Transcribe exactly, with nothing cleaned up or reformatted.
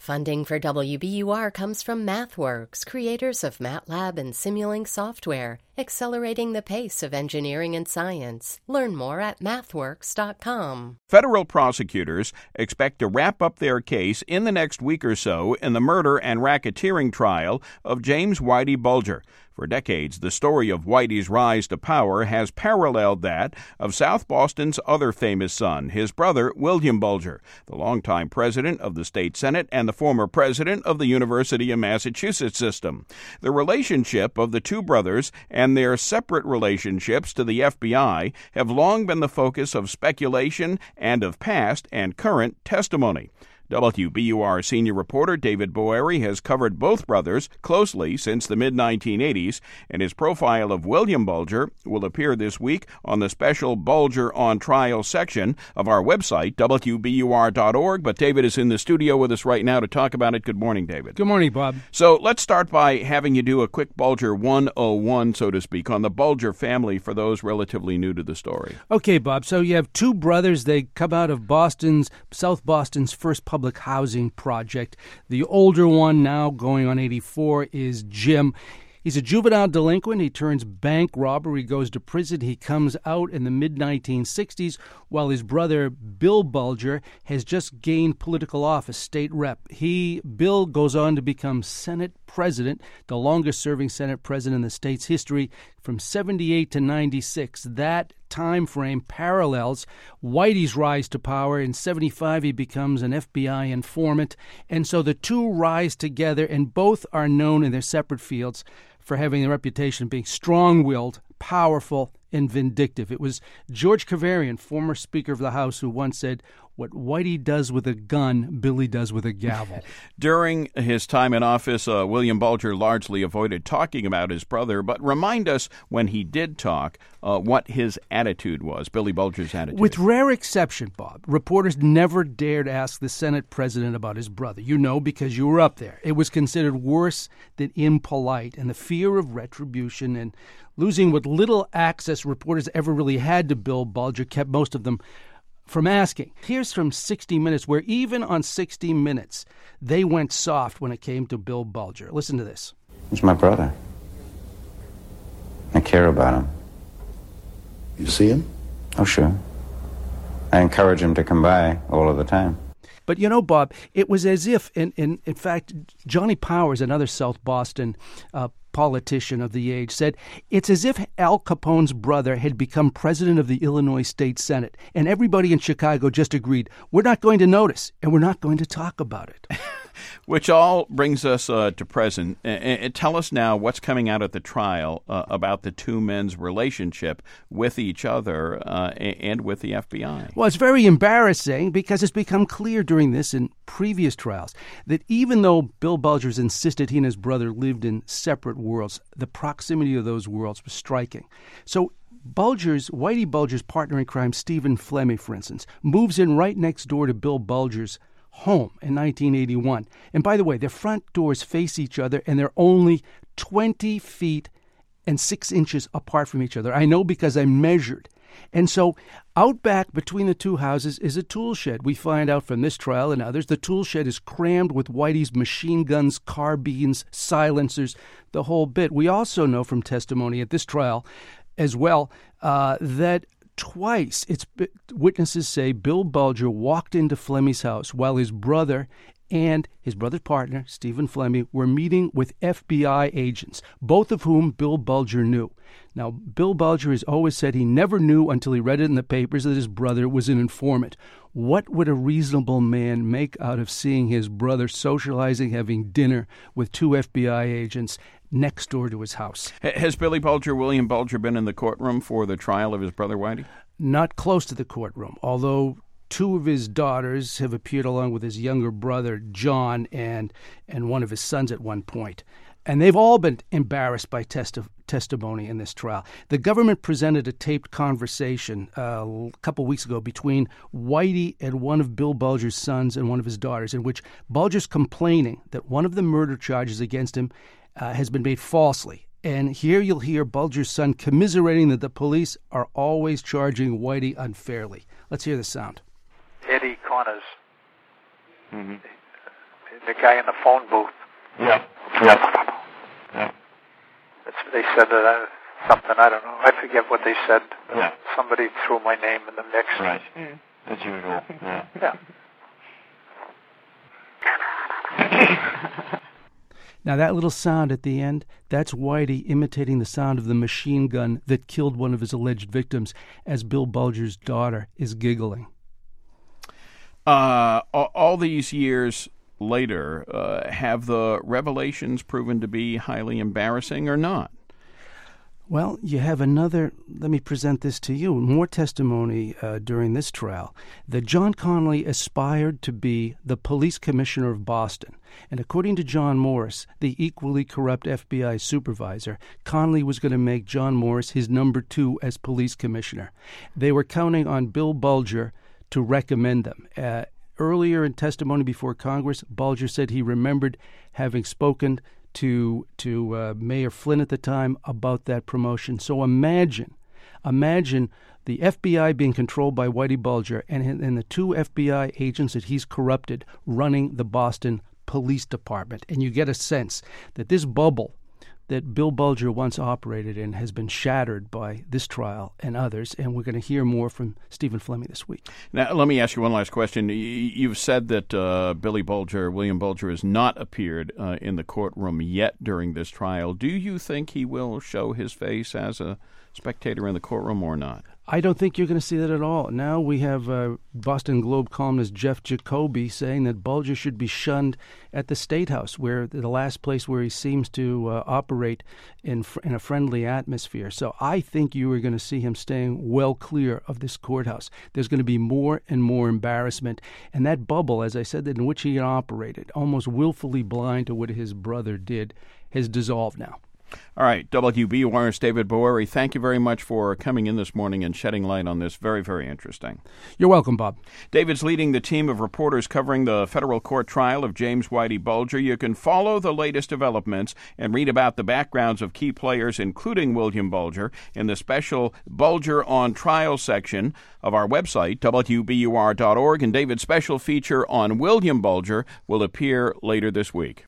Funding for W B U R comes from MathWorks, creators of MATLAB and Simulink software, accelerating the pace of engineering and science. Learn more at mathworks dot com. Federal prosecutors expect to wrap up their case in the next week or so in the murder and racketeering trial of James Whitey Bulger. For decades, the story of Whitey's rise to power has paralleled that of South Boston's other famous son, his brother, William Bulger, the longtime president of the state Senate and the former president of the University of Massachusetts system. The relationship of the two brothers and their separate relationships to the F B I have long been the focus of speculation and of past and current testimony. W B U R senior reporter David Boeri has covered both brothers closely since the mid nineteen eighties, and his profile of William Bulger will appear this week on the special Bulger on Trial section of our website, W B U R dot org. But David is in the studio with us right now to talk about it. Good morning, David. Good morning, Bob. So let's start by having you do a quick Bulger one oh one, so to speak, on the Bulger family for those relatively new to the story. Okay, Bob. So you have two brothers. They come out of Boston's, South Boston's first public housing project. The older one, now going on eighty-four, is Jim. He's a juvenile delinquent. He turns bank robber. He goes to prison. He comes out in the mid nineteen sixties, while his brother, Bill Bulger, has just gained political office, state rep. He, Bill, goes on to become Senate president, the longest-serving Senate president in the state's history, from seventy-eight to ninety-six. That time frame parallels Whitey's rise to power. In seventy-five, he becomes an F B I informant. And so the two rise together, and both are known in their separate fields for having the reputation of being strong-willed, powerful, and vindictive. It was George Kavarian, former Speaker of the House, who once said, "What Whitey does with a gun, Billy does with a gavel." During his time in office, uh, William Bulger largely avoided talking about his brother, but remind us, when he did talk, uh, what his attitude was, Billy Bulger's attitude. With rare exception, Bob, reporters never dared ask the Senate president about his brother. You know, because you were up there. It was considered worse than impolite, and the fear of retribution and losing what little access reporters ever really had to Bill Bulger kept most of them from asking. Here's from sixty minutes, where even on sixty minutes, they went soft when it came to Bill Bulger. Listen to this. He's my brother. I care about him. You see him? Oh, sure. I encourage him to come by all of the time. But, you know, Bob, it was as if, in, in, in fact, Johnny Powers, another South Boston uh, politician of the age, said, it's as if Al Capone's brother had become president of the Illinois State Senate, and everybody in Chicago just agreed, we're not going to notice, and we're not going to talk about it. Which all brings us uh, to present. Uh, tell us now what's coming out at the trial uh, about the two men's relationship with each other uh, and with the F B I. Well, it's very embarrassing because it's become clear during this and previous trials that even though Bill Bulger's insisted he and his brother lived in separate worlds, the proximity of those worlds was striking. So Bulger's, Whitey Bulger's partner in crime, Stephen Flemmi, for instance, moves in right next door to Bill Bulger's home in nineteen eighty-one. And by the way, their front doors face each other, and they're only twenty feet and six inches apart from each other. I know because I measured. And so out back between the two houses is a tool shed. We find out from this trial and others, the tool shed is crammed with Whitey's machine guns, carbines, silencers, the whole bit. We also know from testimony at this trial as well uh, that twice, it's witnesses say, Bill Bulger walked into Flemmi's house while his brother and his brother's partner, Stephen Flemmi, were meeting with F B I agents, both of whom Bill Bulger knew. Now, Bill Bulger has always said he never knew until he read it in the papers that his brother was an informant. What would a reasonable man make out of seeing his brother socializing, having dinner with two F B I agents next door to his house? Has Billy Bulger, William Bulger, been in the courtroom for the trial of his brother Whitey? Not close to the courtroom, although two of his daughters have appeared along with his younger brother, John, and and one of his sons at one point. And they've all been embarrassed by testi- testimony in this trial. The government presented a taped conversation uh, a couple weeks ago between Whitey and one of Bill Bulger's sons and one of his daughters, in which Bulger's complaining that one of the murder charges against him uh, has been made falsely. And here you'll hear Bulger's son commiserating that the police are always charging Whitey unfairly. Let's hear the sound. Eddie Connors. Mm-hmm. the guy in the phone booth. Yeah. Yeah. Yeah. It's, they said that I, something, I don't know, I forget what they said. Yeah. Somebody threw my name in the mix. Right. Mm. As usual. Yeah. Yeah. Now, that little sound at the end, that's Whitey imitating the sound of the machine gun that killed one of his alleged victims as Bill Bulger's daughter is giggling. Uh, all, all these years later, uh, have the revelations proven to be highly embarrassing or not? Well, you have another, let me present this to you, more testimony uh, during this trial, that John Connolly aspired to be the police commissioner of Boston. And according to John Morris, the equally corrupt F B I supervisor, Connolly was going to make John Morris his number two as police commissioner. They were counting on Bill Bulger to recommend them. Uh, earlier in testimony before Congress, Bulger said he remembered having spoken to to uh, Mayor Flynn at the time about that promotion. So imagine, imagine the F B I being controlled by Whitey Bulger and, and the two F B I agents that he's corrupted running the Boston Police Department. And you get a sense that this bubble that Bill Bulger once operated in has been shattered by this trial and others, and we're going to hear more from Stephen Fleming this week. Now, let me ask you one last question. You've said that uh, Billy Bulger, William Bulger, has not appeared uh, in the courtroom yet during this trial. Do you think he will show his face as a spectator in the courtroom or not? I don't think you're going to see that at all. Now we have uh, Boston Globe columnist Jeff Jacoby saying that Bulger should be shunned at the State House, where the last place where he seems to uh, operate in fr- in a friendly atmosphere. So I think you are going to see him staying well clear of this courthouse. There's going to be more and more embarrassment. And that bubble, as I said, in which he operated, almost willfully blind to what his brother did, has dissolved now. All right, W B U R's David Boeri, thank you very much for coming in this morning and shedding light on this. Very, very interesting. You're welcome, Bob. David's leading the team of reporters covering the federal court trial of James Whitey Bulger. You can follow the latest developments and read about the backgrounds of key players, including William Bulger, in the special Bulger on Trial section of our website, W B U R dot org. And David's special feature on William Bulger will appear later this week.